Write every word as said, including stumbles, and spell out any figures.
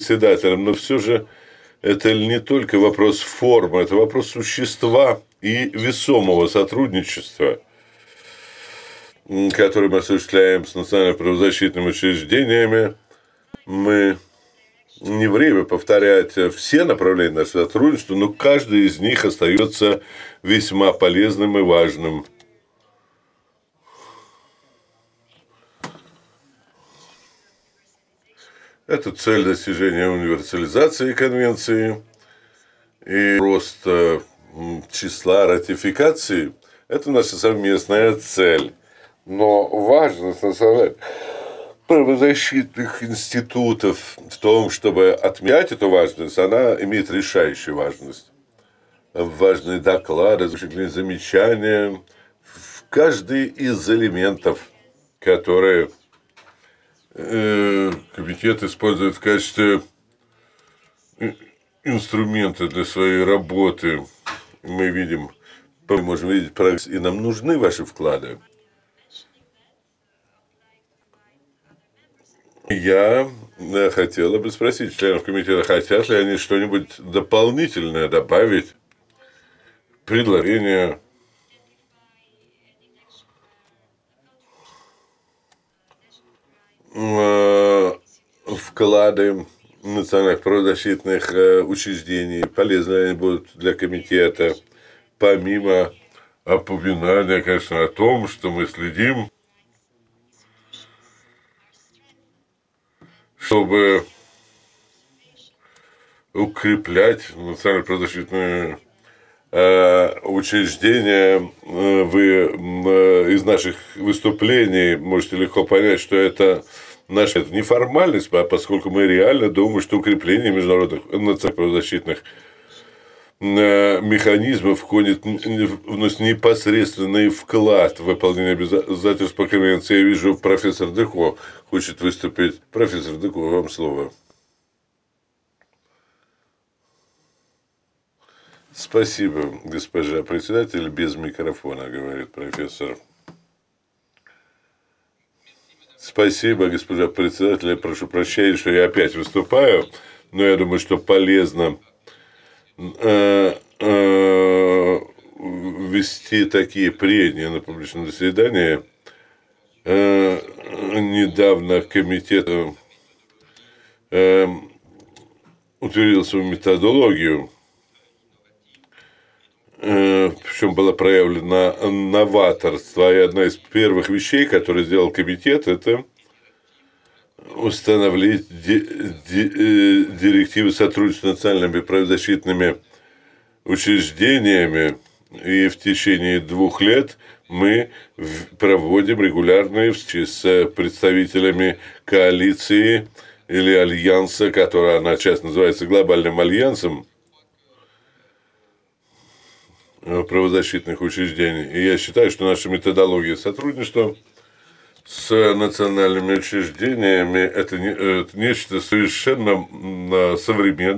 председателем, но все же это не только вопрос формы, это вопрос существа и весомого сотрудничества, которое мы осуществляем с национальными правозащитными учреждениями. Мы не время повторять все направления нашего сотрудничества, но каждый из них остается весьма полезным и важным. Это цель достижения универсализации конвенции и роста числа ратификаций. Это наша совместная цель. Но важность национальных правозащитных институтов в том, чтобы отмечать эту важность, она имеет решающую важность. Важные доклады, замечания в каждый из элементов, которые комитет использует в качестве инструмента для своей работы. Мы видим, мы можем видеть прогресс, и нам нужны ваши вклады. Я хотела бы спросить членов комитета, хотят ли они что-нибудь дополнительное добавить, предложение. Вклады национальных правозащитных учреждений, полезны они будут для комитета, помимо упоминания, конечно, о том, что мы следим, чтобы укреплять национально правозащитные учреждения. Вы из наших выступлений можете легко понять, что это наша это не формальность, а поскольку мы реально думаем, что укрепление международных национальных правозащитных механизмов входит, вносит непосредственный вклад в выполнение обязательств по конвенции. Я вижу, профессор Деко хочет выступить. Профессор Деко, вам слово. Спасибо, госпожа председатель. Без микрофона, говорит профессор. Спасибо, госпожа председатель. Я прошу прощения, что я опять выступаю, но я думаю, что полезно вести такие прения на публичном заседании. Недавно комитет утвердил свою методологию, причем было проявлено новаторство. И одна из первых вещей, которые сделал комитет, это установить директивы сотрудничества с национальными правозащитными учреждениями. И в течение двух лет мы проводим регулярные встречи с представителями коалиции или альянса, которая она часто называется глобальным альянсом правозащитных учреждений. И я считаю, что наша методология сотрудничества с национальными учреждениями – это, не, это нечто совершенно современное.